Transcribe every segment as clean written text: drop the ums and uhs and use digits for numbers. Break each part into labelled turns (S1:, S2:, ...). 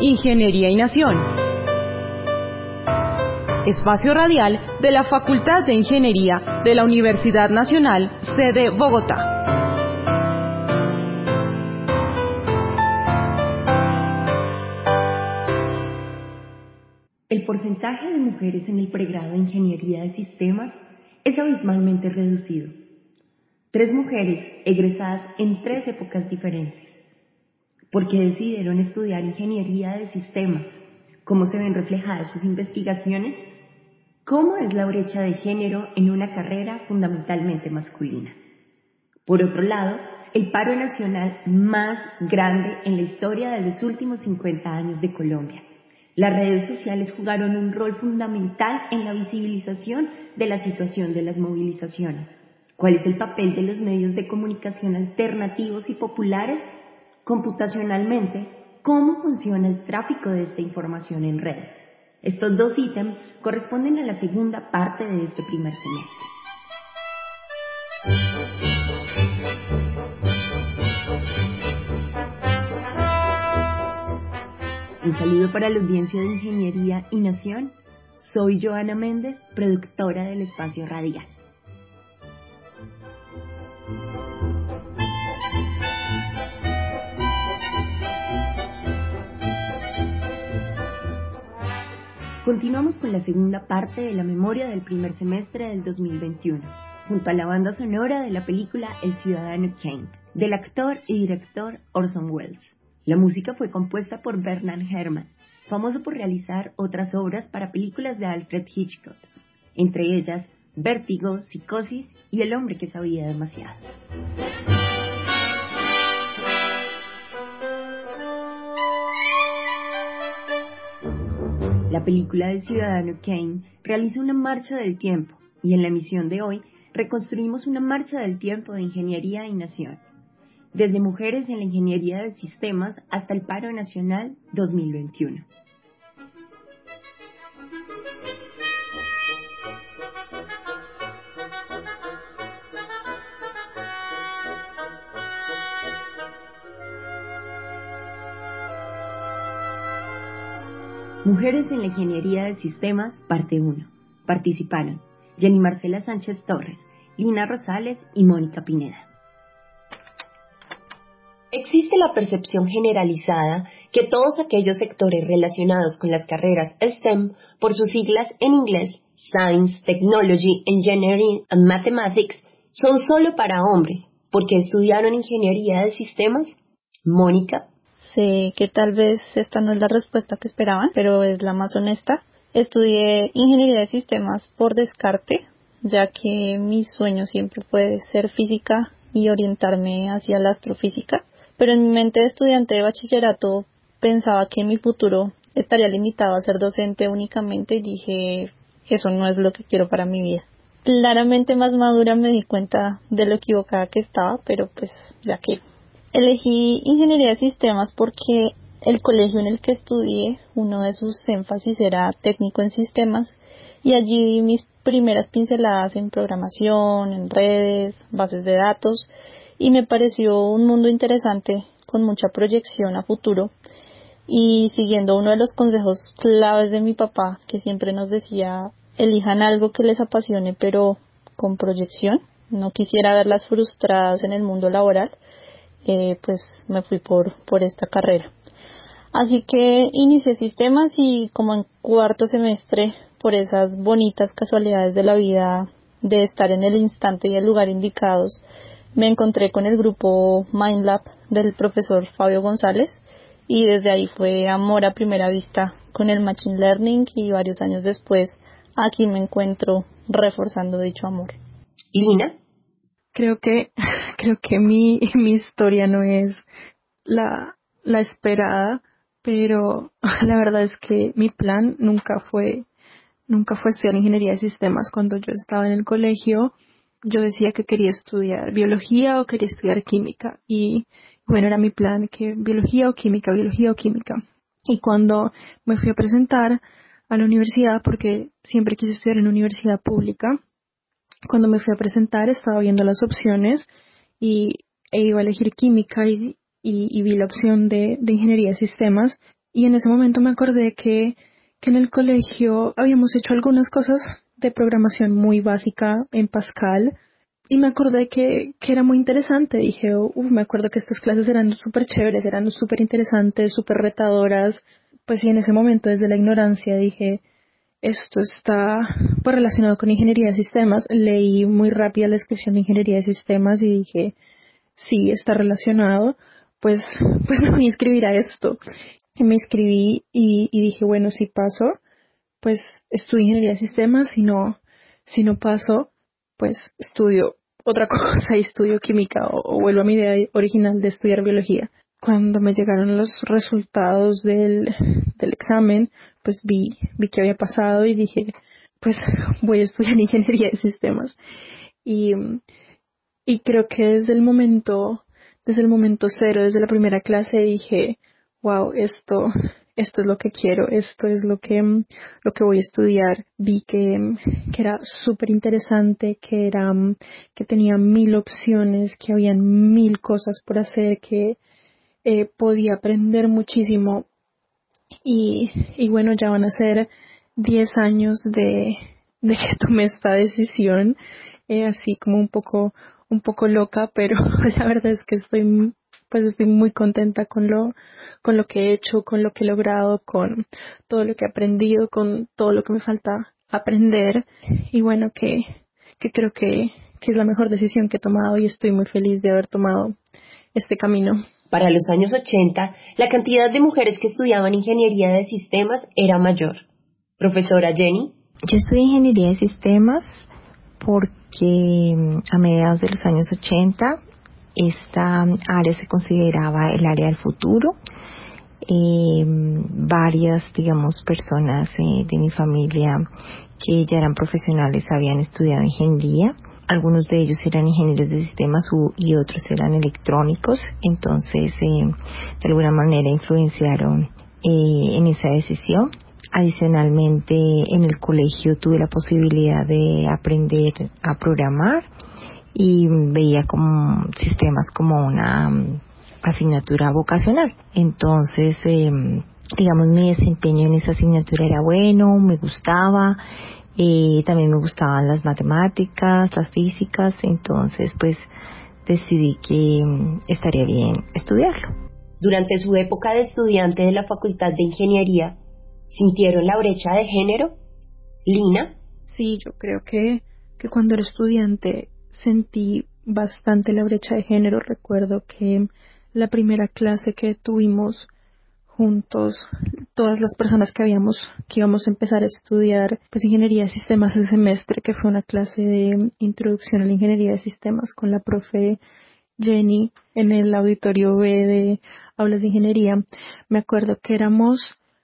S1: Ingeniería y Nación. Espacio radial de la Facultad de Ingeniería de la Universidad Nacional, sede Bogotá.
S2: El porcentaje de mujeres en el pregrado de Ingeniería de Sistemas es abismalmente reducido. 3 mujeres egresadas en 3 épocas diferentes. ¿Por qué decidieron estudiar Ingeniería de Sistemas? ¿Cómo se ven reflejadas sus investigaciones? ¿Cómo es la brecha de género en una carrera fundamentalmente masculina? Por otro lado, el paro nacional más grande en la historia de los últimos 50 años de Colombia. Las redes sociales jugaron un rol fundamental en la visibilización de la situación de las movilizaciones. ¿Cuál es el papel de los medios de comunicación alternativos y populares? Computacionalmente, ¿cómo funciona el tráfico de esta información en redes? Estos 2 ítems corresponden a la segunda parte de este primer semestre. Un saludo para la audiencia de Ingeniería y Nación. Soy Joana Méndez, productora del Espacio Radial. Continuamos con la segunda parte de la memoria del primer semestre del 2021, junto a la banda sonora de la película El Ciudadano Kane, del actor y director Orson Welles. La música fue compuesta por Bernard Herrmann, famoso por realizar otras obras para películas de Alfred Hitchcock, entre ellas Vértigo, Psicosis y El hombre que sabía demasiado. La película del Ciudadano Kane realiza una marcha del tiempo y en la emisión de hoy reconstruimos una marcha del tiempo de Ingeniería y Nación, desde mujeres en la Ingeniería de Sistemas hasta el paro nacional 2021. Mujeres en la Ingeniería de Sistemas, parte 1. Participaron Jenny Marcela Sánchez Torres, Lina Rosales y Mónica Pineda.
S3: Existe la percepción generalizada que todos aquellos sectores relacionados con las carreras STEM, por sus siglas en inglés, Science, Technology, Engineering and Mathematics, son solo para hombres. ¿Por qué estudiaron Ingeniería de Sistemas? Mónica.
S4: Sé que tal vez esta no es la respuesta que esperaban, pero es la más honesta. Estudié Ingeniería de Sistemas por descarte, ya que mi sueño siempre fue ser física y orientarme hacia la astrofísica. Pero en mi mente de estudiante de bachillerato pensaba que mi futuro estaría limitado a ser docente únicamente y dije, eso no es lo que quiero para mi vida. Claramente más madura me di cuenta de lo equivocada que estaba, pero pues ya que elegí Ingeniería de Sistemas porque el colegio en el que estudié, uno de sus énfasis era técnico en sistemas y allí di mis primeras pinceladas en programación, en redes, bases de datos y me pareció un mundo interesante con mucha proyección a futuro y siguiendo uno de los consejos claves de mi papá que siempre nos decía, elijan algo que les apasione pero con proyección, no quisiera verlas frustradas en el mundo laboral. Pues me fui por esta carrera. Así que inicié sistemas y como en cuarto semestre, por esas bonitas casualidades de la vida de estar en el instante y el lugar indicados, me encontré con el grupo MindLab del profesor Fabio González y desde ahí fue amor a primera vista con el Machine Learning y varios años después aquí me encuentro reforzando dicho amor.
S3: ¿Y Lina?
S5: Creo que mi historia no es la esperada, pero la verdad es que mi plan nunca fue estudiar ingeniería de sistemas. Cuando yo estaba en el colegio, yo decía que quería estudiar biología o quería estudiar química y bueno, era mi plan que biología o química. Y cuando me fui a presentar a la universidad, porque siempre quise estudiar en una universidad pública, cuando me fui a presentar estaba viendo las opciones e iba a elegir química y vi la opción de ingeniería de sistemas Y en ese momento me acordé que en el colegio habíamos hecho algunas cosas de programación muy básica en Pascal y me acordé que era muy interesante. Dije, me acuerdo que estas clases eran súper chéveres, eran súper interesantes, súper retadoras. Pues sí, en ese momento desde la ignorancia dije, esto está pues relacionado con ingeniería de sistemas. Leí muy rápida la descripción de ingeniería de sistemas y dije, sí, está relacionado, pues me voy a inscribir a esto. Y me inscribí y dije, bueno, si paso, pues estudio ingeniería de sistemas, si no paso, pues estudio otra cosa y estudio química o vuelvo a mi idea original de estudiar biología. Cuando me llegaron los resultados del examen, pues vi que había pasado y dije, pues voy a estudiar ingeniería de sistemas. Y, y creo que desde el momento cero, desde la primera clase dije, wow, esto es lo que quiero, esto es lo que voy a estudiar. Vi que era súper interesante, que tenía 1000 opciones, que habían 1000 cosas por hacer, que podía aprender muchísimo y bueno, ya van a ser 10 años de que tomé esta decisión, así como un poco loca, pero la verdad es que estoy muy contenta con lo que he hecho, con lo que he logrado, con todo lo que he aprendido, con todo lo que me falta aprender y bueno, que creo que es la mejor decisión que he tomado y estoy muy feliz de haber tomado este camino.
S3: Para los años 80, la cantidad de mujeres que estudiaban ingeniería de sistemas era mayor. Profesora Jenny.
S2: Yo estudié ingeniería de sistemas porque a mediados de los años 80 esta área se consideraba el área del futuro. Varias, digamos, personas de mi familia que ya eran profesionales habían estudiado ingeniería. Algunos de ellos eran ingenieros de sistemas y otros eran electrónicos, entonces de alguna manera influenciaron en esa decisión. Adicionalmente, en el colegio tuve la posibilidad de aprender a programar y veía como sistemas como una asignatura vocacional. Entonces, digamos, mi desempeño en esa asignatura era bueno, me gustaba. También me gustaban las matemáticas, las físicas, entonces pues decidí que estaría bien estudiarlo.
S3: Durante su época de estudiante de la Facultad de Ingeniería, ¿sintieron la brecha de género? Lina.
S5: Sí, yo creo que cuando era estudiante sentí bastante la brecha de género. Recuerdo que la primera clase que tuvimos juntos, todas las personas que íbamos a empezar a estudiar pues ingeniería de sistemas ese semestre, que fue una clase de introducción a la ingeniería de sistemas con la profe Jenny en el auditorio B de aulas de ingeniería. Me acuerdo que éramos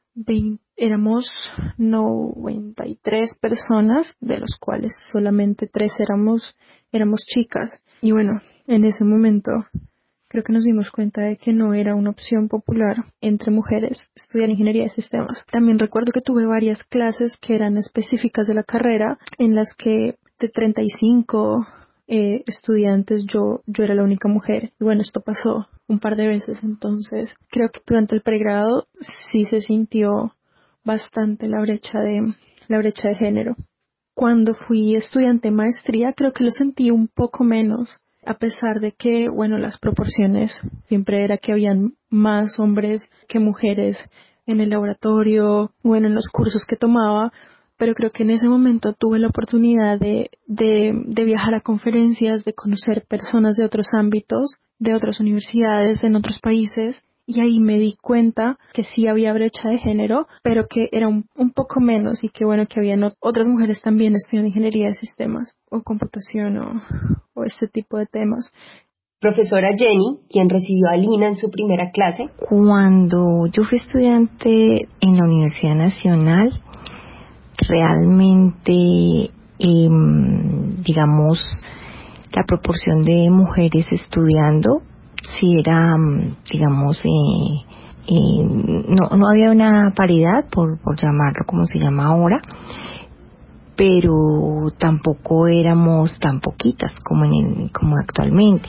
S5: 93 personas, de los cuales solamente 3 éramos chicas. Y bueno, en ese momento creo que nos dimos cuenta de que no era una opción popular entre mujeres estudiar ingeniería de sistemas. También recuerdo que tuve varias clases que eran específicas de la carrera, en las que de 35 estudiantes yo era la única mujer. Y bueno, esto pasó un par de veces, entonces creo que durante el pregrado sí se sintió bastante la brecha de género. Cuando fui estudiante de maestría creo que lo sentí un poco menos, a pesar de que, bueno, las proporciones siempre era que habían más hombres que mujeres en el laboratorio, bueno, en los cursos que tomaba, pero creo que en ese momento tuve la oportunidad de viajar a conferencias, de conocer personas de otros ámbitos, de otras universidades en otros países, y ahí me di cuenta que sí había brecha de género, pero que era un poco menos y que bueno, que habían otras mujeres también estudiando ingeniería de sistemas o computación o este tipo de temas.
S3: Profesora Jenny, quien recibió a Lina en su primera clase.
S2: Cuando yo fui estudiante en la Universidad Nacional, realmente, digamos, la proporción de mujeres estudiando sí era, digamos, no había una paridad, por llamarlo como se llama ahora, pero tampoco éramos tan poquitas como actualmente.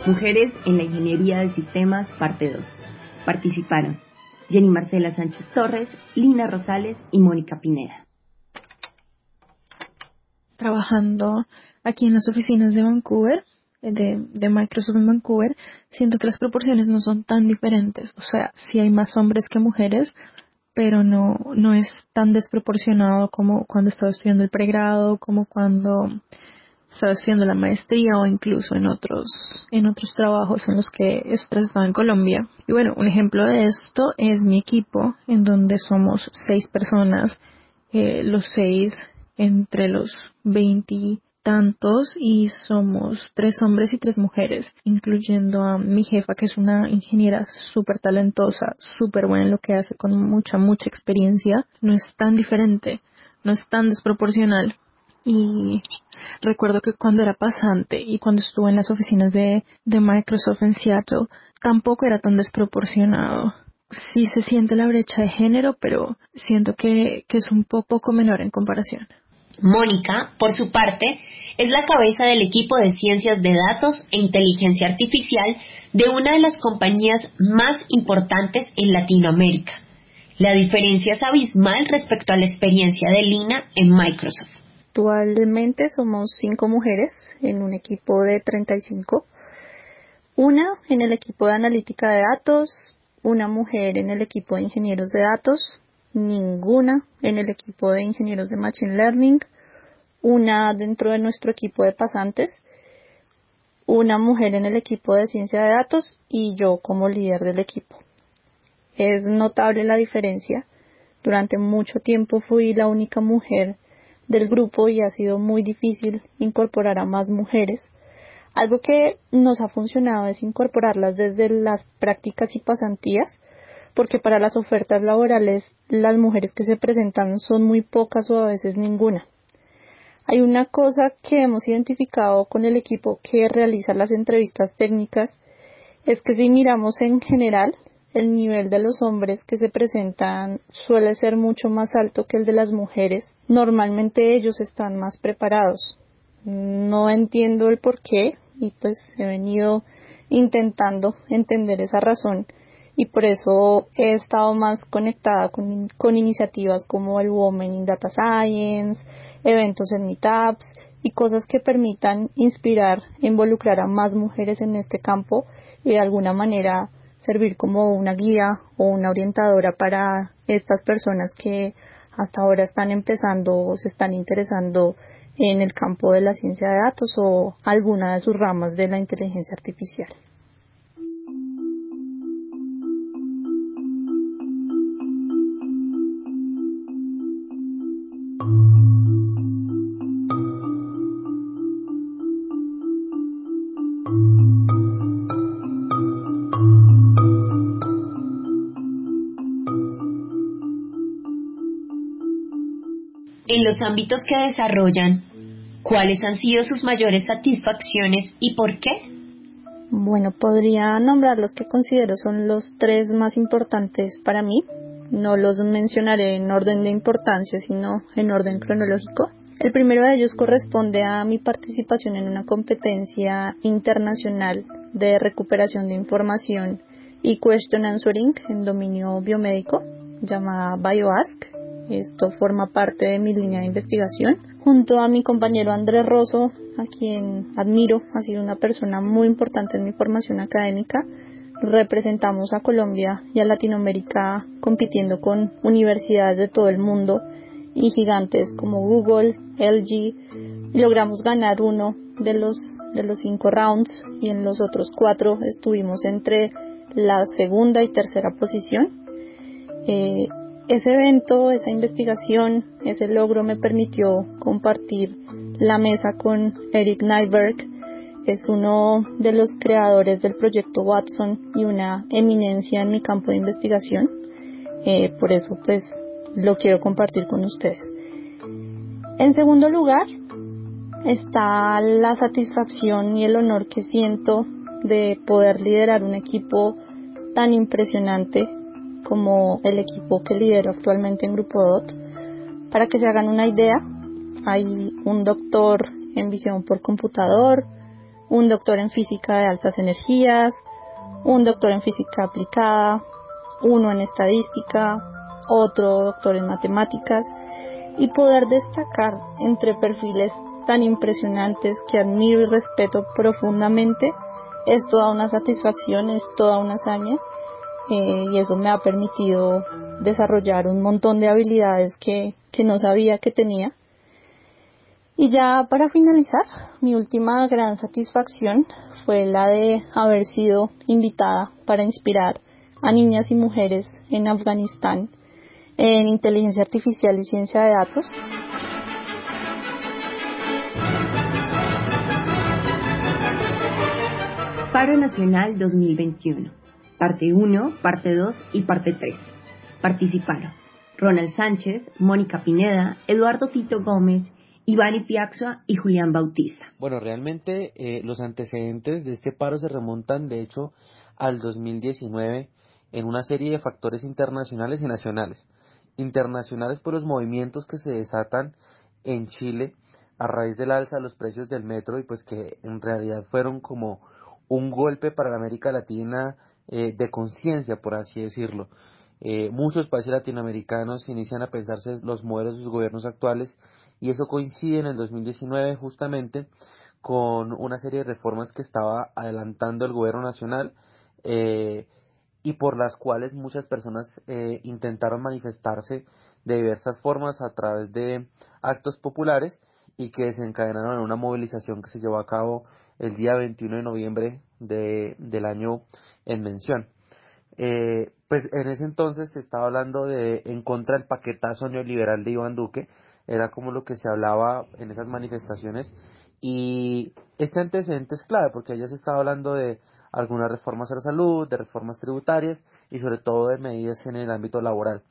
S2: Mujeres en la Ingeniería de Sistemas, parte 2. Participaron Jenny Marcela Sánchez Torres, Lina Rosales y Mónica Pineda.
S5: Trabajando aquí en las oficinas de Vancouver, de Microsoft en Vancouver, siento que las proporciones no son tan diferentes. O sea, sí hay más hombres que mujeres, pero no es tan desproporcionado como cuando estaba estudiando el pregrado, como cuando estaba estudiando la maestría o incluso en otros trabajos en los que estaba en Colombia. Y bueno, un ejemplo de esto es mi equipo, en donde somos 6 personas, los 6 entre los 20 y tantos, y somos 3 hombres y 3 mujeres, incluyendo a mi jefa, que es una ingeniera súper talentosa, súper buena en lo que hace, con mucha experiencia. No es tan diferente, no es tan desproporcional. Y recuerdo que cuando era pasante y cuando estuve en las oficinas de Microsoft en Seattle, tampoco era tan desproporcionado. Sí se siente la brecha de género, pero siento que es un poco menor en comparación.
S3: Mónica, por su parte, es la cabeza del equipo de ciencias de datos e inteligencia artificial de una de las compañías más importantes en Latinoamérica. La diferencia es abismal respecto a la experiencia de Lina en Microsoft.
S4: Actualmente somos 5 mujeres en un equipo de 35. Una en el equipo de analítica de datos, una mujer en el equipo de ingenieros de datos, ninguna en el equipo de ingenieros de Machine Learning, una dentro de nuestro equipo de pasantes, una mujer en el equipo de ciencia de datos y yo como líder del equipo. Es notable la diferencia. Durante mucho tiempo fui la única mujer del grupo y ha sido muy difícil incorporar a más mujeres. Algo que nos ha funcionado es incorporarlas desde las prácticas y pasantías, porque para las ofertas laborales las mujeres que se presentan son muy pocas o a veces ninguna. Hay una cosa que hemos identificado con el equipo que realiza las entrevistas técnicas, es que si miramos en general, el nivel de los hombres que se presentan suele ser mucho más alto que el de las mujeres. Normalmente ellos están más preparados. No entiendo el por qué y pues he venido intentando entender esa razón y por eso he estado más conectada con iniciativas como el Women in Data Science, eventos en Meetups y cosas que permitan inspirar e involucrar a más mujeres en este campo y de alguna manera servir como una guía o una orientadora para estas personas que hasta ahora están empezando o se están interesando en el campo de la ciencia de datos o alguna de sus ramas de la inteligencia artificial.
S3: En los ámbitos que desarrollan, ¿cuáles han sido sus mayores satisfacciones y por qué?
S4: Bueno, podría nombrar los que considero son los 3 más importantes para mí. No los mencionaré en orden de importancia, sino en orden cronológico. El primero de ellos corresponde a mi participación en una competencia internacional de recuperación de información y question answering en dominio biomédico, llamada BioAsk. Esto forma parte de mi línea de investigación. Junto a mi compañero Andrés Rosso, a quien admiro, ha sido una persona muy importante en mi formación académica, representamos a Colombia y a Latinoamérica compitiendo con universidades de todo el mundo y gigantes como Google, LG, y logramos ganar uno de los 5 rounds y en los otros 4 estuvimos entre la segunda y tercera posición. Ese evento, esa investigación, ese logro me permitió compartir la mesa con Eric Nyberg. Es uno de los creadores del proyecto Watson y una eminencia en mi campo de investigación. Por eso, pues, lo quiero compartir con ustedes. En segundo lugar, está la satisfacción y el honor que siento de poder liderar un equipo tan impresionante como el equipo que lidero actualmente en Grupo DOT. Para que se hagan una idea, hay un doctor en visión por computador, un doctor en física de altas energías, un doctor en física aplicada, uno en estadística, otro doctor en matemáticas, y poder destacar entre perfiles tan impresionantes que admiro y respeto profundamente es toda una satisfacción, es toda una hazaña, y eso me ha permitido desarrollar un montón de habilidades que no sabía que tenía. Y ya para finalizar, mi última gran satisfacción fue la de haber sido invitada para inspirar a niñas y mujeres en Afganistán en inteligencia artificial y ciencia de datos.
S2: Paro Nacional 2021, parte 1, parte 2 y parte 3. Participaron Ronald Sánchez, Mónica Pineda, Eduardo Tito Gómez, Iván Ipiaxua y Julián Bautista.
S6: Bueno, realmente los antecedentes de este paro se remontan, de hecho, al 2019 en una serie de factores internacionales y nacionales. Internacionales por los movimientos que se desatan en Chile a raíz del alza de los precios del metro y pues que en realidad fueron como un golpe para la América Latina de conciencia, por así decirlo. Muchos países latinoamericanos inician a pensarse los modelos de sus gobiernos actuales y eso coincide en el 2019 justamente con una serie de reformas que estaba adelantando el gobierno nacional y por las cuales muchas personas intentaron manifestarse de diversas formas a través de actos populares y que desencadenaron en una movilización que se llevó a cabo el día 21 de noviembre del año en mención. Pues en ese entonces se estaba hablando de en contra del paquetazo neoliberal de Iván Duque, era como lo que se hablaba en esas manifestaciones y este antecedente es clave porque ya se estaba hablando de algunas reformas a la salud, de reformas tributarias y sobre todo de medidas en el ámbito laboral.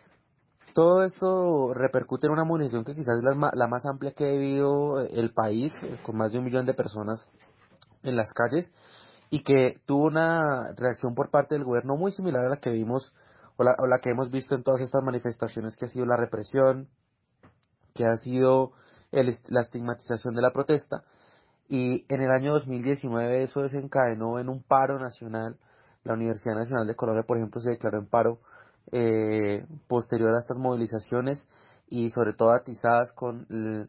S6: Todo esto repercute en una movilización que quizás es la más amplia que ha vivido el país, con más de 1 millón de personas en las calles, y que tuvo una reacción por parte del gobierno muy similar a la que vimos o la que hemos visto en todas estas manifestaciones, que ha sido la represión, que ha sido la estigmatización de la protesta. Y en el año 2019 eso desencadenó en un paro nacional. La Universidad Nacional de Colombia, por ejemplo, se declaró en paro posterior a estas movilizaciones y sobre todo atizadas con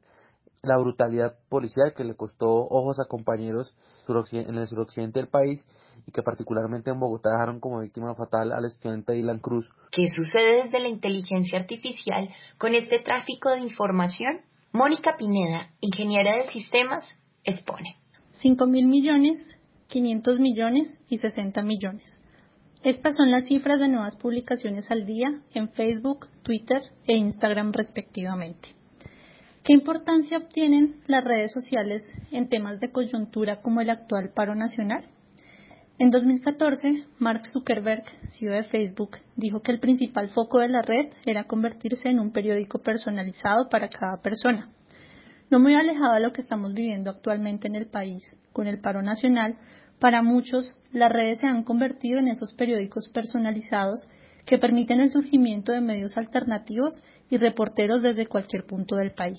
S6: la brutalidad policial que le costó ojos a compañeros en el suroccidente del país y que particularmente en Bogotá dejaron como víctima fatal al estudiante Dylan Cruz.
S3: ¿Qué sucede desde la inteligencia artificial con este tráfico de información? Mónica Pineda, ingeniera de sistemas, expone.
S4: 5.000 millones, 500 millones y 60 millones. Estas son las cifras de nuevas publicaciones al día en Facebook, Twitter e Instagram respectivamente. ¿Qué importancia obtienen las redes sociales en temas de coyuntura como el actual paro nacional? En 2014, Mark Zuckerberg, CEO de Facebook, dijo que el principal foco de la red era convertirse en un periódico personalizado para cada persona. No muy alejado de lo que estamos viviendo actualmente en el país, con el paro nacional, para muchos las redes se han convertido en esos periódicos personalizados que permiten el surgimiento de medios alternativos y reporteros desde cualquier punto del país.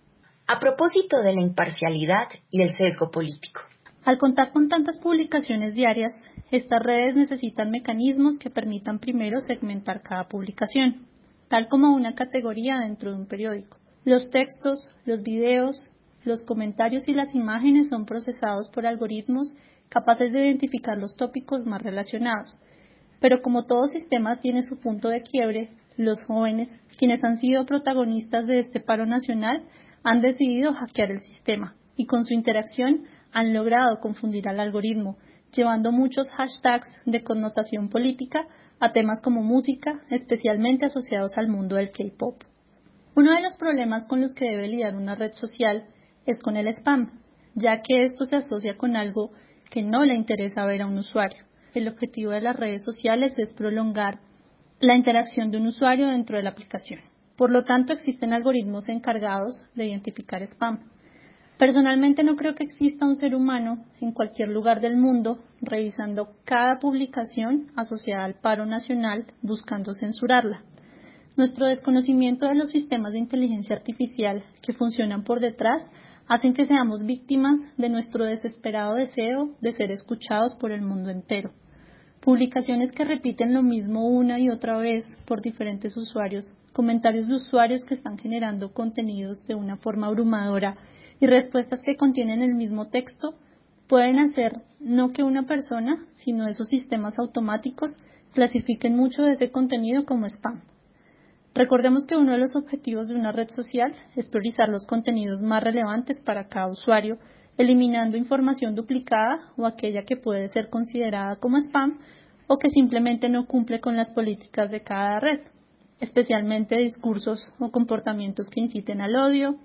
S3: A propósito de la imparcialidad y el sesgo político.
S4: Al contar con tantas publicaciones diarias, estas redes necesitan mecanismos que permitan primero segmentar cada publicación, tal como una categoría dentro de un periódico. Los textos, los videos, los comentarios y las imágenes son procesados por algoritmos capaces de identificar los tópicos más relacionados. Pero como todo sistema tiene su punto de quiebre, los jóvenes, quienes han sido protagonistas de este paro nacional, han decidido hackear el sistema y con su interacción han logrado confundir al algoritmo, llevando muchos hashtags de connotación política a temas como música, especialmente asociados al mundo del K-pop. Uno de los problemas con los que debe lidiar una red social es con el spam, ya que esto se asocia con algo que no le interesa ver a un usuario. El objetivo de las redes sociales es prolongar la interacción de un usuario dentro de la aplicación. Por lo tanto, existen algoritmos encargados de identificar spam. Personalmente no creo que exista un ser humano en cualquier lugar del mundo revisando cada publicación asociada al paro nacional buscando censurarla. Nuestro desconocimiento de los sistemas de inteligencia artificial que funcionan por detrás hacen que seamos víctimas de nuestro desesperado deseo de ser escuchados por el mundo entero. Publicaciones que repiten lo mismo una y otra vez por diferentes usuarios, comentarios de usuarios que están generando contenidos de una forma abrumadora y respuestas que contienen el mismo texto, pueden hacer no que una persona, sino esos sistemas automáticos clasifiquen mucho de ese contenido como spam. Recordemos que uno de los objetivos de una red social es priorizar los contenidos más relevantes para cada usuario, eliminando información duplicada o aquella que puede ser considerada como spam o que simplemente no cumple con las políticas de cada red, especialmente discursos o comportamientos que inciten al odio,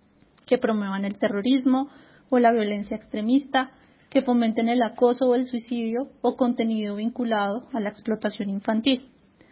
S4: que promuevan el terrorismo o la violencia extremista, que fomenten el acoso o el suicidio o contenido vinculado a la explotación infantil.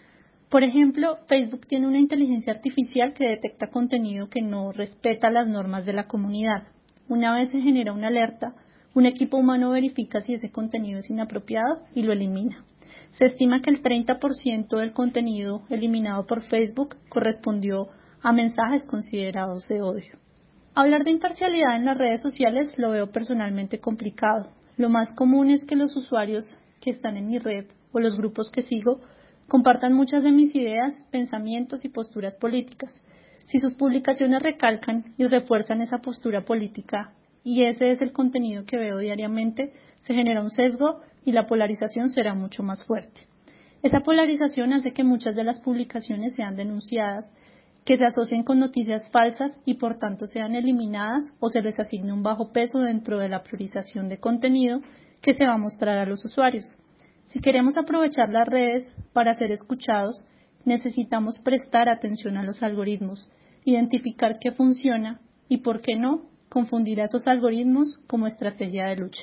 S4: Por ejemplo, Facebook tiene una inteligencia artificial que detecta contenido que no respeta las normas de la comunidad. Una vez se genera una alerta, un equipo humano verifica si ese contenido es inapropiado y lo elimina. Se estima que el 30% del contenido eliminado por Facebook correspondió a mensajes considerados de odio. Hablar de imparcialidad en las redes sociales lo veo personalmente complicado. Lo más común es que los usuarios que están en mi red o los grupos que sigo compartan muchas de mis ideas, pensamientos y posturas políticas. Si sus publicaciones recalcan y refuerzan esa postura política y ese es el contenido que veo diariamente, se genera un sesgo y la polarización será mucho más fuerte. Esa polarización hace que muchas de las publicaciones sean denunciadas, que se asocien con noticias falsas y por tanto sean eliminadas o se les asigne un bajo peso dentro de la priorización de contenido que se va a mostrar a los usuarios. Si queremos aprovechar las redes para ser escuchados, necesitamos prestar atención a los algoritmos, identificar qué funciona y, por qué no, confundir a esos algoritmos como estrategia de lucha.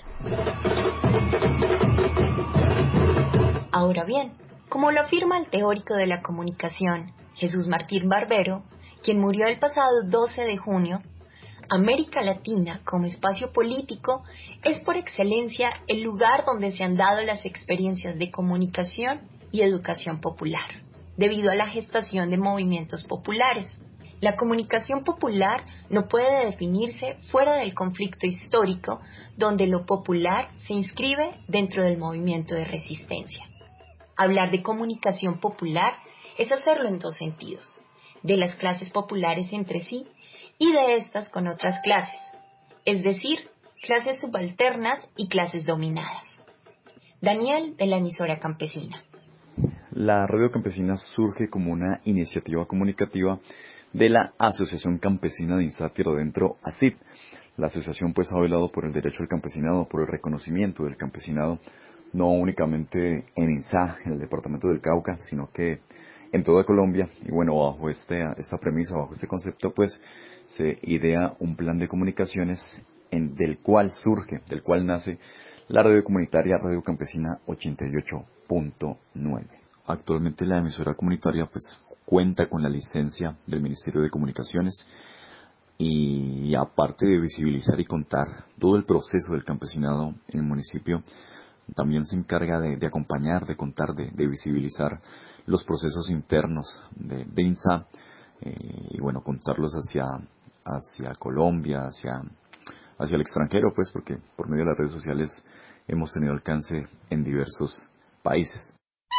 S3: Ahora bien, como lo afirma el teórico de la comunicación, Jesús Martín Barbero, quien murió el pasado 12 de junio, América Latina, como espacio político, es por excelencia el lugar donde se han dado las experiencias de comunicación y educación popular, debido a la gestación de movimientos populares. La comunicación popular no puede definirse fuera del conflicto histórico, donde lo popular se inscribe dentro del movimiento de resistencia. Hablar de comunicación popular es hacerlo en dos sentidos: de las clases populares entre sí y de estas con otras clases, es decir, clases subalternas y clases dominadas. Daniel, de la emisora campesina.
S7: La Radio Campesina surge como una iniciativa comunicativa de la Asociación Campesina de INSA Tierra Adentro, ACID. La asociación pues ha velado por el derecho al campesinado, por el reconocimiento del campesinado, no únicamente en INSA, en el departamento del Cauca, sino que en toda Colombia. Y bueno, bajo esta premisa, bajo este concepto, pues se idea un plan de comunicaciones del cual nace la radio comunitaria Radio Campesina 88.9. Actualmente la emisora comunitaria pues cuenta con la licencia del Ministerio de Comunicaciones y aparte de visibilizar y contar todo el proceso del campesinado en el municipio, también se encarga de acompañar, de contar, de visibilizar los procesos internos de INSA y bueno, contarlos hacia Colombia, hacia el extranjero, pues porque por medio de las redes sociales hemos tenido alcance en diversos países.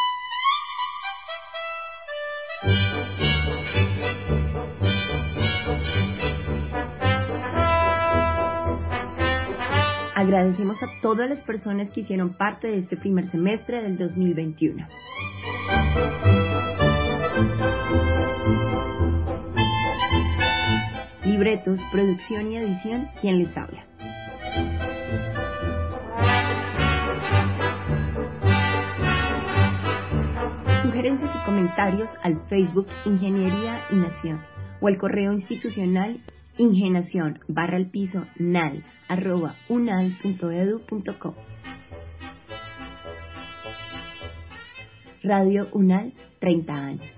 S2: Agradecemos a todas las personas que hicieron parte de este primer semestre del 2021. Libretos, producción y edición, ¿quién les habla? Sugerencias y comentarios al Facebook Ingeniería y Nación o al correo institucional ingenación_nal@unal.edu.co. Radio UNAL, 30 años.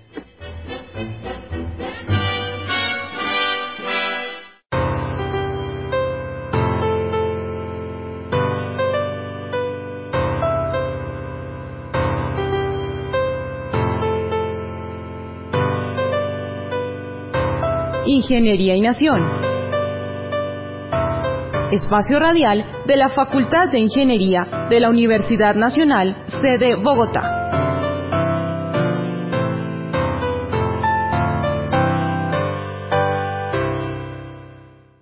S1: Ingeniería y Nación. espacio radial de la Facultad de Ingeniería de la Universidad Nacional, sede Bogotá.